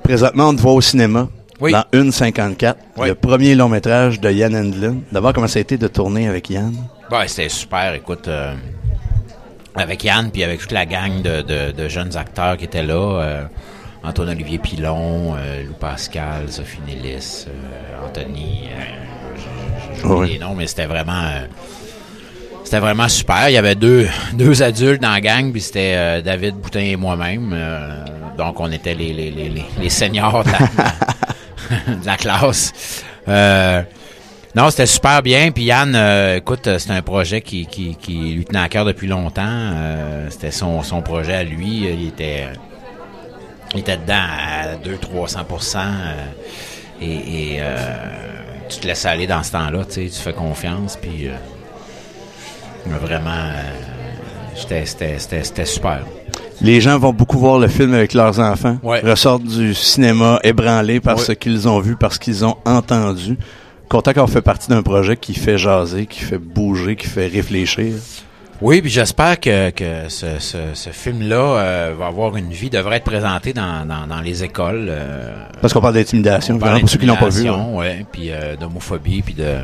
Présentement, on te voit au cinéma. Oui. Dans 1,54, Oui. le premier long métrage de Yann Endelin. D'abord, comment ça a été de tourner avec Yann? Ben, c'était super, écoute, avec Yann, puis avec toute la gang de jeunes acteurs qui étaient là, Antoine-Olivier Pilon, Lou Pascal, Sophie Nélis, Anthony, j'ai oublié les noms, mais c'était vraiment super. Il y avait deux adultes dans la gang, puis c'était David Boutin et moi-même. Donc, on était les seniors de la classe. Non, c'était super bien. Puis Yann, écoute, c'est un projet qui lui tenait à cœur depuis longtemps. C'était son projet à lui. Il était dedans à 200-300%. Et tu te laisses aller dans ce temps-là, tu sais, tu fais confiance. Puis vraiment, c'était super. Les gens vont beaucoup voir le film avec leurs enfants. Ouais. Ressortent du cinéma ébranlés par ce qu'ils ont vu, par ce qu'ils ont entendu. Content qu'on fait partie d'un projet qui fait jaser, qui fait bouger, qui fait réfléchir. Oui, puis j'espère que ce film-là va avoir une vie, devrait être présenté dans les écoles. Parce qu'on parle d'intimidation, pour ceux qui l'ont pas vu. Ouais, puis d'homophobie, puis de...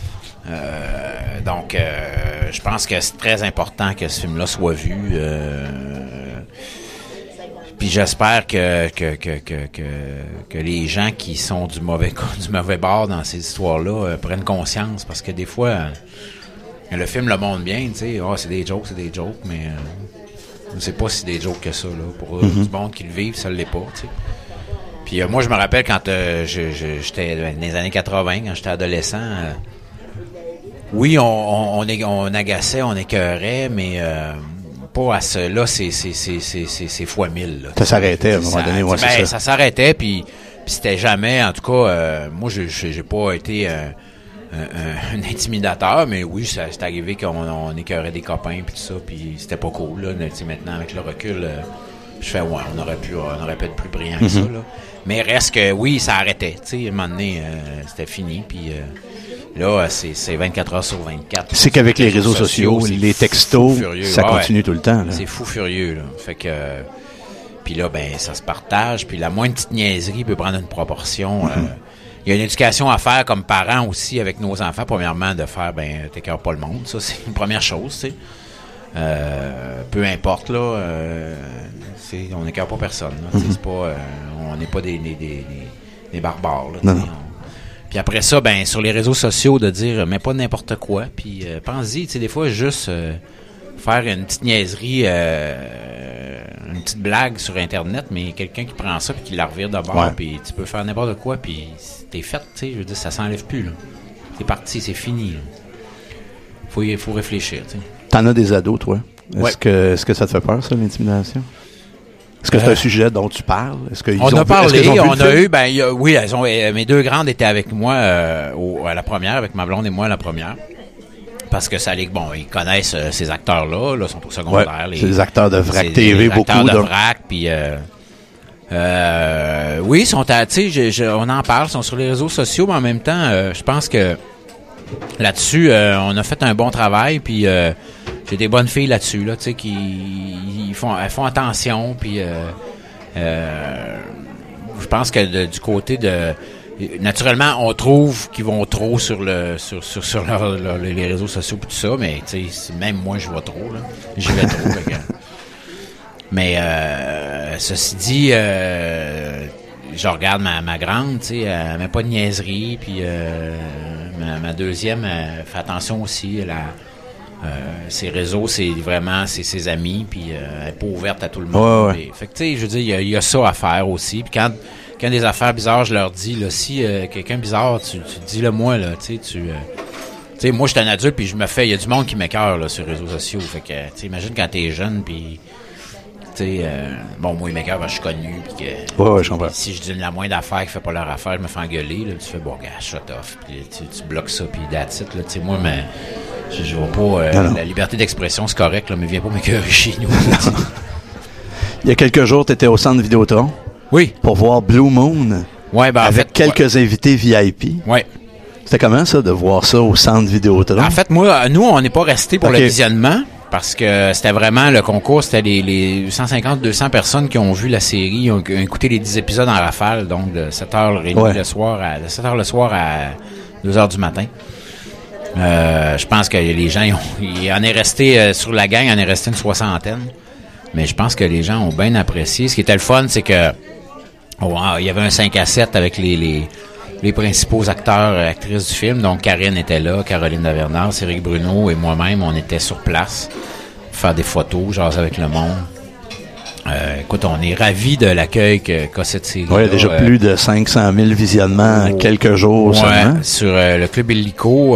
donc, je pense que c'est très important que ce film-là soit vu. Puis j'espère que les gens qui sont du mauvais bord dans ces histoires-là prennent conscience, parce que des fois, le film le montre bien, tu sais, c'est des jokes, mais je ne sais pas si c'est des jokes que ça, là. Pour du monde qui le vivent, ça ne l'est pas, tu sais. Puis moi, je me rappelle quand j'étais dans les années 80, quand j'étais adolescent, oui, on agaçait, on écœurait, mais pas à ce là, c'est fois 1000. Là. Ça s'arrêtait à un moment donné, c'est ça. Ça s'arrêtait, puis c'était jamais, en tout cas, moi, j'ai pas été un intimidateur, mais oui, c'est arrivé qu'on écœurait des copains, puis tout ça, puis c'était pas cool, là. Maintenant, avec le recul, je fais, ouais, on aurait pu être plus brillant que ça, là. Mais reste que, oui, ça arrêtait, tu sais, à un moment donné, c'était fini, puis... là, c'est 24 heures sur 24. C'est qu'avec les réseaux sociaux, les textos, ça continue tout le temps. Là. C'est fou furieux. Là. Fait que, puis là, ben, ça se partage. Puis la moindre petite niaiserie peut prendre une proportion. Il y a une éducation à faire comme parents aussi avec nos enfants. Premièrement, de faire, t'écœures pas le monde. Ça, c'est une première chose, tu sais. Peu importe, là. On n'écœure pas personne. Là, c'est pas, on n'est pas des barbares. Là, puis après ça, sur les réseaux sociaux, de dire, mais pas n'importe quoi. Puis pense-y, tu sais, des fois, juste faire une petite niaiserie, une petite blague sur Internet, mais quelqu'un qui prend ça puis qui la revire de bord, puis tu peux faire n'importe quoi, puis t'es fait, tu sais, je veux dire, ça s'enlève plus, là. C'est parti, c'est fini, là. Il faut réfléchir, tu sais. T'en as des ados, toi? Est-ce que ça te fait peur, ça, l'intimidation? Est-ce que c'est un sujet dont tu parles? On a parlé, on a eu, oui, mes deux grandes étaient avec moi à la première, avec ma blonde et moi à la première. Parce que ça allait, ils connaissent ces acteurs-là, là, sont au secondaire. C'est des acteurs de VRAC TV, beaucoup. Acteurs de VRAC, puis oui, sont on en parle, sont sur les réseaux sociaux, mais en même temps, je pense que là-dessus, on a fait un bon travail, puis j'ai des bonnes filles là-dessus, là, tu sais, elles font attention, puis je pense que du côté de... Naturellement, on trouve qu'ils vont trop sur les réseaux sociaux et tout ça, mais tu sais, même moi, je vois trop, là. J'y vais trop, mais ceci dit, je regarde ma grande, tu sais, elle met pas de niaiserie, puis ma deuxième fait attention aussi, ses réseaux, c'est vraiment ses amis, puis elle est pas ouverte à tout le monde. Ouais. Fait que tu sais, je veux dire, il y a ça à faire aussi. Puis quand des affaires bizarres, je leur dis, là, si quelqu'un bizarre, tu dis-le moi, là, tu sais, moi, je suis un adulte, puis il y a du monde qui m'écœure, là, sur les réseaux sociaux. Fait que, tu sais, imagine quand t'es jeune, puis, tu sais, moi, il m'écœure, je suis connu, puis que... Ouais, je comprends. Si je dis la moindre affaire qui fait pas leur affaire, je me fais engueuler, là, tu fais, bon, gars, shut off, puis tu bloques ça, puis that's it, là, tu sais, moi, mais... Je vois pas... la liberté d'expression, c'est correct, là, mais viens pas m'écœurer chez nous. Il y a quelques jours, tu étais au centre Vidéotron. Oui. Pour voir Blue Moon. Ouais, avec quelques invités VIP. Ouais. C'était comment, ça, de voir ça au centre Vidéotron? En fait, nous, on n'est pas restés pour le visionnement. parce que c'était vraiment le concours, c'était les 150-200 personnes qui ont vu la série, ont écouté les 10 épisodes en rafale, donc de 7h30 le soir à 7h le soir à 2h du matin. Je pense que les gens, il en est resté sur la gang, il en est resté une 60aine. Mais je pense que les gens ont bien apprécié. Ce qui était le fun, c'est que il y avait un 5-7 avec les principaux acteurs et actrices du film. Donc, Karine était là, Caroline Davernard, Céric Bruno et moi-même, on était sur place pour faire des photos, jaser avec le monde. Écoute, on est ravis de l'accueil qu'a cette série. Oui, il y a déjà plus de 500 000 visionnements en quelques jours seulement. Sur le Club Illico,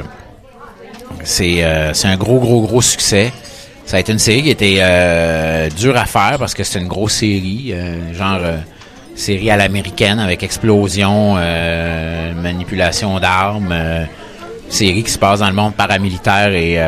c'est un gros succès. Ça a été une série qui était dure à faire parce que c'est une grosse série, série à l'américaine avec explosion, manipulation d'armes, série qui se passe dans le monde paramilitaire et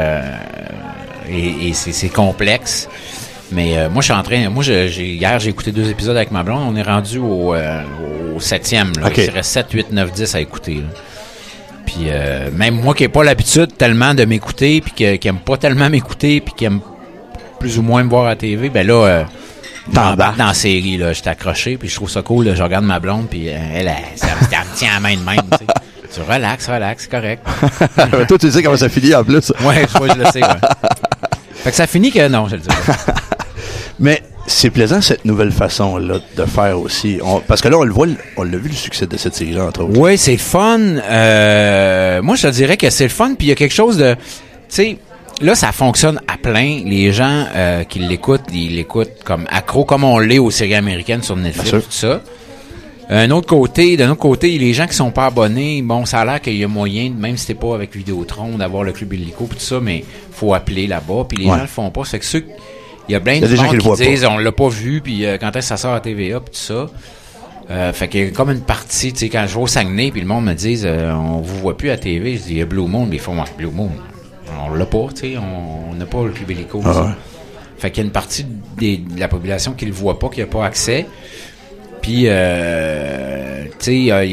c'est complexe. Mais moi, hier, j'ai écouté 2 épisodes avec ma blonde. On est rendu au 7e. Là. Okay. Il reste 7, 8, 9, 10 à écouter. Là. Puis même moi qui n'ai pas l'habitude tellement de m'écouter, puis qui n'aime pas tellement m'écouter, puis qui aime plus ou moins me voir à la TV, ben là, dans la série, là, j'étais accroché, puis je trouve ça cool. Là, je regarde ma blonde, puis elle me tient la main de même. Tu sais. Tu relax, c'est correct. Toi, tu sais comment ça finit en plus. Ouais, je le sais. Ouais. Fait que ça finit que non, je le dis. Mais c'est plaisant cette nouvelle façon-là de faire aussi. Parce que là, on l'a vu le succès de cette série-là, entre autres. Oui, c'est fun. Moi, je te dirais que c'est le fun, puis il y a quelque chose de... Tu sais, là, ça fonctionne à plein. Les gens qui l'écoutent, ils l'écoutent comme accro, comme on l'est aux séries américaines sur Netflix, tout ça. D'un autre côté, les gens qui sont pas abonnés, bon, ça a l'air qu'il y a moyen, même si t'es pas avec Vidéotron, d'avoir le Club Illico et tout ça, mais faut appeler là-bas, puis les gens le font pas. C'est que ceux... Il y a plein de gens qui disent on l'a pas vu, puis quand est-ce que ça sort à TVA, puis tout ça. Fait qu'il y a comme une partie, tu sais, quand je vais au Saguenay, puis le monde me dit on vous voit plus à TV, je dis il y a Blue Moon, mais ils font Blue Moon. On l'a pas, tu sais, on n'a pas le Club Illico. Fait qu'il y a une partie de la population qui le voit pas, qui a pas accès. Puis, tu sais, il y a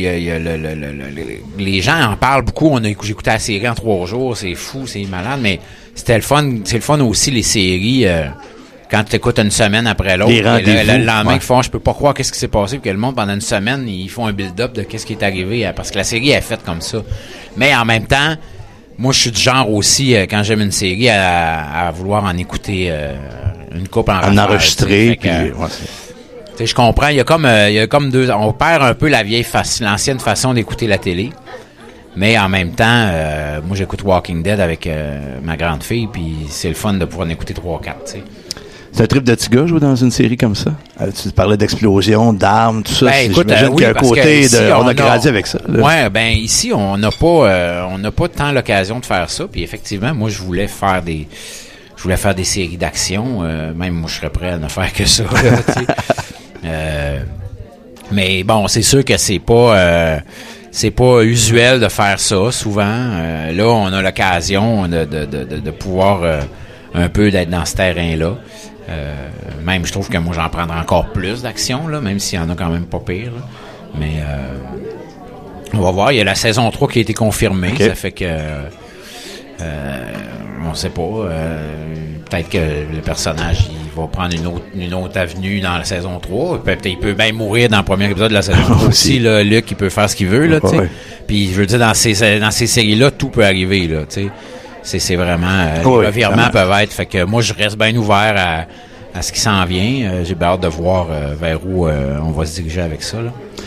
les gens en parlent beaucoup. J'ai écouté la série en 3 jours, c'est fou, c'est malade, mais c'était le fun. C'est le fun aussi, les séries, quand tu écoutes une semaine après l'autre. Le lendemain, ils font, je peux pas croire qu'est-ce qui s'est passé, puis que le monde, pendant une semaine, ils font un build-up de qu'est-ce qui est arrivé, parce que la série est faite comme ça. Mais en même temps, moi, je suis du genre aussi, quand j'aime une série, à vouloir en écouter une coupe en rafale. En enregistrer, puis... je comprends, il y a comme deux, on perd un peu l'ancienne façon d'écouter la télé, mais en même temps, moi j'écoute Walking Dead avec ma grande fille, puis c'est le fun de pouvoir en écouter 3-4, tu sais. C'est un trip de petit gars jouer dans une série comme ça? Tu parlais d'explosion, d'armes, tout ça. Ben, écoute, j'imagine qu'il y a un côté ici, on a grandi avec ça. Là. Ouais, ben ici on n'a pas tant l'occasion de faire ça, puis effectivement, moi je voulais faire des séries d'action, même moi je serais prêt à ne faire que ça, là, tu sais. Mais bon, c'est sûr que c'est pas usuel de faire ça souvent. Là, on a l'occasion de pouvoir un peu d'être dans ce terrain-là. Même je trouve que moi j'en prendrais encore plus d'action, là, même s'il y en a quand même pas pire. Là. Mais on va voir, il y a la saison 3 qui a été confirmée. Okay. Ça fait que on sait pas. Peut-être que le personnage il va prendre une autre avenue dans la saison 3. Peut-être il peut bien mourir dans le premier épisode de la saison 3 aussi. Là, Luc, il peut faire ce qu'il veut. Là, puis je veux dire, dans ces séries-là, tout peut arriver. Là, c'est vraiment... les revirements peuvent être... Fait que moi, je reste bien ouvert à ce qui s'en vient. J'ai bien hâte de voir vers où on va se diriger avec ça. Là.